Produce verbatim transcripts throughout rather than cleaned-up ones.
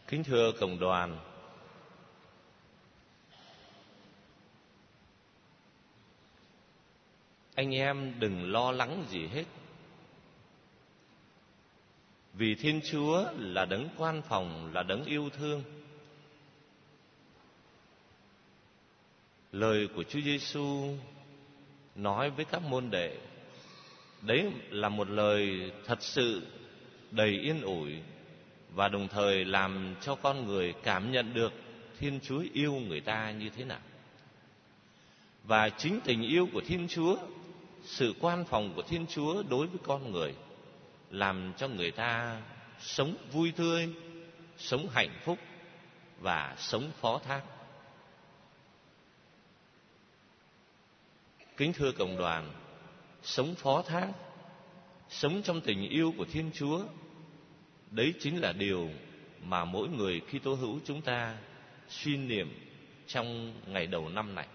Kính thưa cộng đoàn, anh em đừng lo lắng gì hết. Vì Thiên Chúa là đấng quan phòng, là đấng yêu thương. Lời của Chúa Giêsu nói với các môn đệ, đấy là một lời thật sự đầy yên ủi, và đồng thời làm cho con người cảm nhận được Thiên Chúa yêu người ta như thế nào. Và chính tình yêu của Thiên Chúa, sự quan phòng của Thiên Chúa đối với con người, làm cho người ta sống vui tươi, sống hạnh phúc và sống phó thác. Kính thưa cộng đoàn, sống phó thác, sống trong tình yêu của Thiên Chúa, đấy chính là điều mà mỗi người Kitô hữu chúng ta suy niệm trong ngày đầu năm này.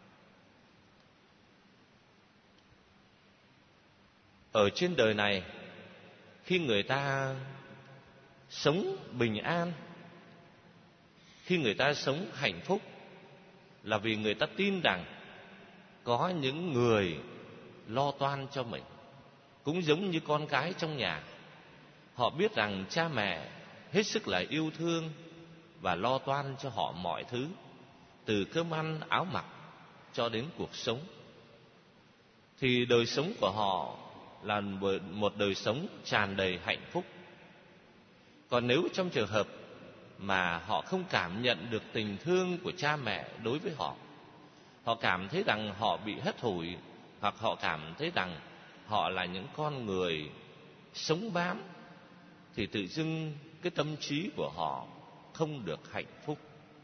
Ở trên đời này, khi người ta sống bình an, khi người ta sống hạnh phúc, là vì người ta tin rằng có những người lo toan cho mình. Cũng giống như con cái trong nhà, họ biết rằng cha mẹ hết sức là yêu thương và lo toan cho họ mọi thứ, từ cơm ăn áo mặc cho đến cuộc sống. Thì đời sống của họ là một đời sống tràn đầy hạnh phúc. Còn nếu trong trường hợp mà họ không cảm nhận được tình thương của cha mẹ đối với họ, họ cảm thấy rằng họ bị hất hủi, hoặc họ cảm thấy rằng họ là những con người sống bám, thì tự dưng cái tâm trí của họ không được hạnh phúc.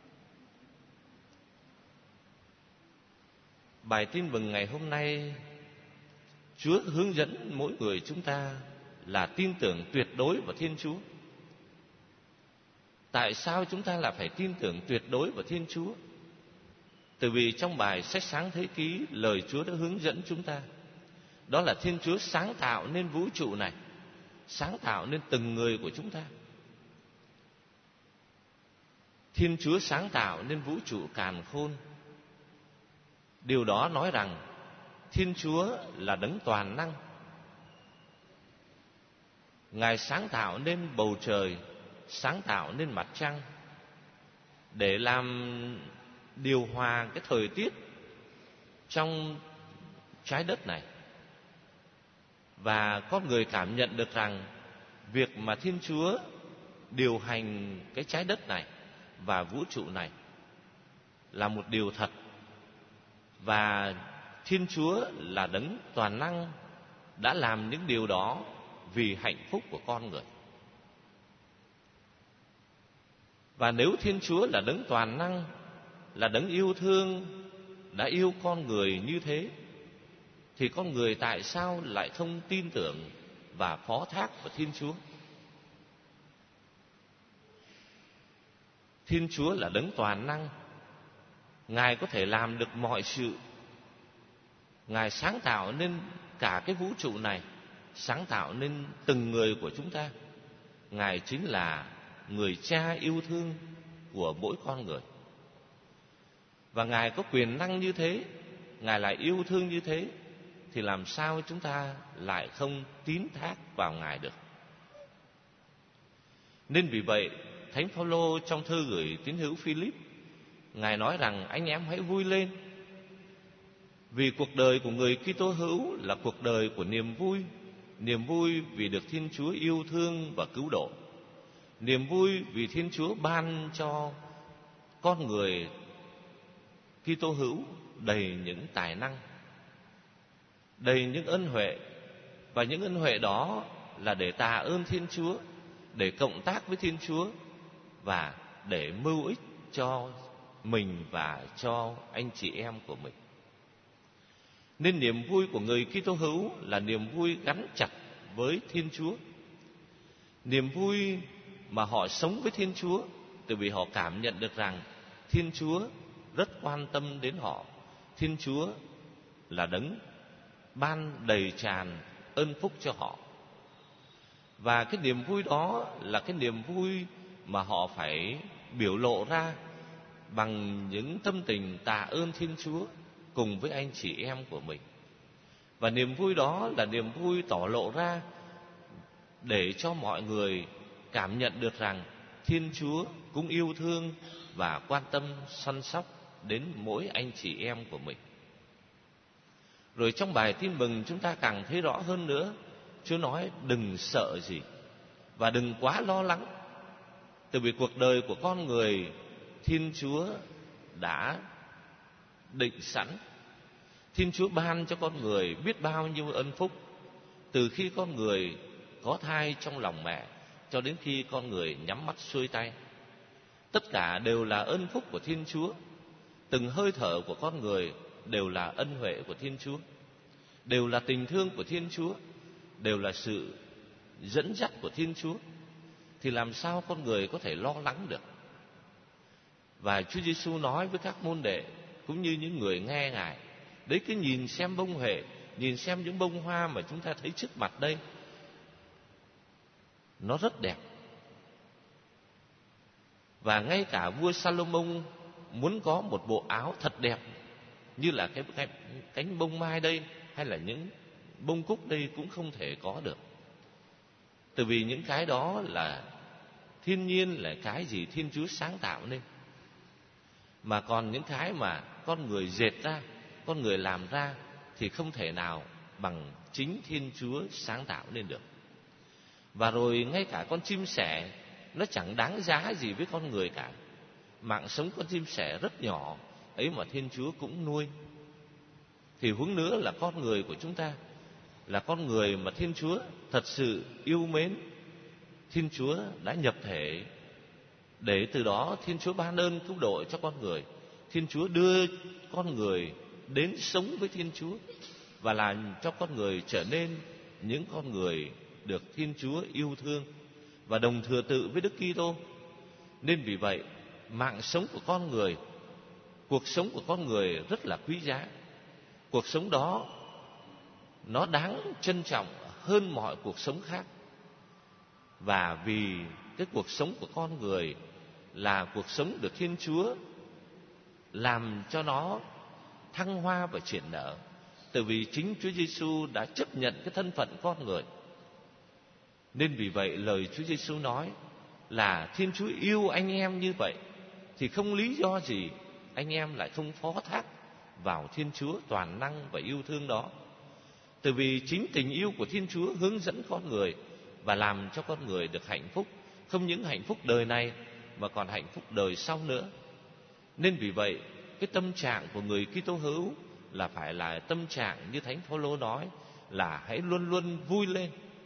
Bài tin mừng ngày hôm nay, Chúa hướng dẫn mỗi người chúng ta là tin tưởng tuyệt đối vào Thiên Chúa. Tại sao chúng ta là phải tin tưởng tuyệt đối vào Thiên Chúa? Từ vì trong bài Sách Sáng Thế Ký, lời Chúa đã hướng dẫn chúng ta, đó là Thiên Chúa sáng tạo nên vũ trụ này, sáng tạo nên từng người của chúng ta. Thiên Chúa sáng tạo nên vũ trụ càn khôn. Điều đó nói rằng Thiên Chúa là đấng toàn năng. Ngài sáng tạo nên bầu trời, sáng tạo nên mặt trăng, để làm điều hòa cái thời tiết trong trái đất này. Và con người cảm nhận được rằng việc mà Thiên Chúa điều hành cái trái đất này và vũ trụ này là một điều thật. Và Thiên Chúa là đấng toàn năng, đã làm những điều đó vì hạnh phúc của con người. Và nếu Thiên Chúa là đấng toàn năng, là đấng yêu thương, đã yêu con người như thế, thì con người tại sao lại không tin tưởng và phó thác vào Thiên Chúa? Thiên Chúa là đấng toàn năng, Ngài có thể làm được mọi sự. Ngài sáng tạo nên cả cái vũ trụ này, sáng tạo nên từng người của chúng ta. Ngài chính là người cha yêu thương của mỗi con người. Và Ngài có quyền năng như thế, Ngài lại yêu thương như thế, thì làm sao chúng ta lại không tín thác vào Ngài được? Nên vì vậy, Thánh Phaolô trong thư gửi tín hữu Philip, Ngài nói rằng anh em hãy vui lên, vì cuộc đời của người Kitô hữu là cuộc đời của niềm vui. Niềm vui vì được Thiên Chúa yêu thương và cứu độ. Niềm vui vì Thiên Chúa ban cho con người Kitô hữu đầy những tài năng, đầy những ân huệ. Và những ân huệ đó là để tạ ơn Thiên Chúa, để cộng tác với Thiên Chúa, và để mưu ích cho mình và cho anh chị em của mình. Nên niềm vui của người Kitô hữu là niềm vui gắn chặt với Thiên Chúa. Niềm vui mà họ sống với Thiên Chúa, từ vì họ cảm nhận được rằng Thiên Chúa rất quan tâm đến họ. Thiên Chúa là đấng ban đầy tràn ơn phúc cho họ. Và cái niềm vui đó là cái niềm vui mà họ phải biểu lộ ra bằng những tâm tình tạ ơn Thiên Chúa cùng với anh chị em của mình. Và niềm vui đó là niềm vui tỏ lộ ra để cho mọi người cảm nhận được rằng Thiên Chúa cũng yêu thương và quan tâm săn sóc đến mỗi anh chị em của mình. Rồi trong bài tin mừng chúng ta càng thấy rõ hơn nữa, Chúa nói đừng sợ gì và đừng quá lo lắng. Từ vì cuộc đời của con người, Thiên Chúa đã định sẵn. Thiên Chúa ban cho con người biết bao nhiêu ân phúc, từ khi con người có thai trong lòng mẹ cho đến khi con người nhắm mắt xuôi tay. Tất cả đều là ân phúc của Thiên Chúa. Từng hơi thở của con người đều là ân huệ của Thiên Chúa, đều là tình thương của Thiên Chúa, đều là sự dẫn dắt của Thiên Chúa. Thì làm sao con người có thể lo lắng được? Và Chúa Giêsu nói với các môn đệ cũng như những người nghe Ngài, đấy, cứ nhìn xem bông huệ, nhìn xem những bông hoa mà chúng ta thấy trước mặt đây, nó rất đẹp. Và ngay cả vua Salomon muốn có một bộ áo thật đẹp như là cái, cái cánh bông mai đây hay là những bông cúc đây cũng không thể có được. Từ vì những cái đó là thiên nhiên, là cái gì Thiên Chúa sáng tạo nên. Mà còn những cái mà con người dệt ra, con người làm ra thì không thể nào bằng chính Thiên Chúa sáng tạo nên được. Và rồi ngay cả con chim sẻ nó chẳng đáng giá gì với con người cả. Mạng sống con chim sẻ rất nhỏ ấy mà Thiên Chúa cũng nuôi. Thì huống nữa là con người của chúng ta, là con người mà Thiên Chúa thật sự yêu mến. Thiên Chúa đã nhập thể để từ đó Thiên Chúa ban ơn cứu độ cho con người. Thiên Chúa đưa con người đến sống với Thiên Chúa và làm cho con người trở nên những con người được Thiên Chúa yêu thương và đồng thừa tự với Đức Kitô. Nên vì vậy, mạng sống của con người, cuộc sống của con người rất là quý giá. Cuộc sống đó nó đáng trân trọng hơn mọi cuộc sống khác. Và vì cái cuộc sống của con người là cuộc sống được Thiên Chúa làm cho nó thăng hoa và triển nở, từ vì chính Chúa Giêsu đã chấp nhận cái thân phận con người. Nên vì vậy lời Chúa Giêsu nói là Thiên Chúa yêu anh em như vậy thì không lý do gì anh em lại không phó thác vào Thiên Chúa toàn năng và yêu thương đó. Từ vì chính tình yêu của Thiên Chúa hướng dẫn con người và làm cho con người được hạnh phúc, không những hạnh phúc đời này mà còn hạnh phúc đời sau nữa. Nên vì vậy, cái tâm trạng của người Kitô hữu là phải là tâm trạng như Thánh Phaolô nói là hãy luôn luôn vui lên.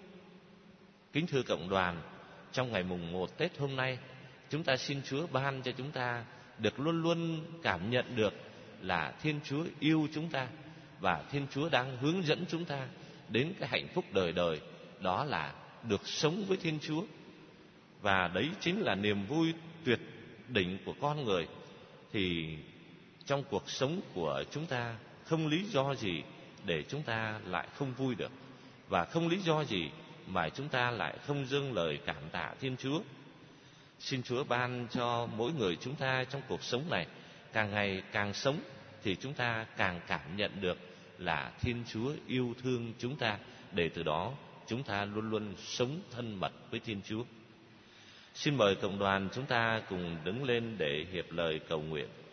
Kính thưa cộng đoàn, trong ngày mùng một Tết hôm nay, chúng ta xin Chúa ban cho chúng ta được luôn luôn cảm nhận được là Thiên Chúa yêu chúng ta và Thiên Chúa đang hướng dẫn chúng ta đến cái hạnh phúc đời đời, đó là được sống với Thiên Chúa. Và đấy chính là niềm vui tuyệt đỉnh của con người. Thì trong cuộc sống của chúng ta không lý do gì để chúng ta lại không vui được, và không lý do gì mà chúng ta lại không dâng lời cảm tạ Thiên Chúa. Xin Chúa ban cho mỗi người chúng ta trong cuộc sống này, càng ngày càng sống thì chúng ta càng cảm nhận được là Thiên Chúa yêu thương chúng ta, để từ đó chúng ta luôn luôn sống thân mật với Thiên Chúa. Xin mời cộng đoàn chúng ta cùng đứng lên để hiệp lời cầu nguyện.